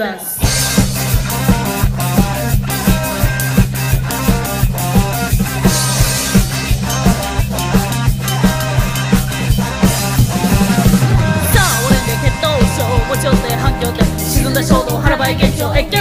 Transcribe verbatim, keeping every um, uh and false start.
ざいます。 さあ俺で決闘症持ち寄って反響で沈んだ衝動腹ばい現象越見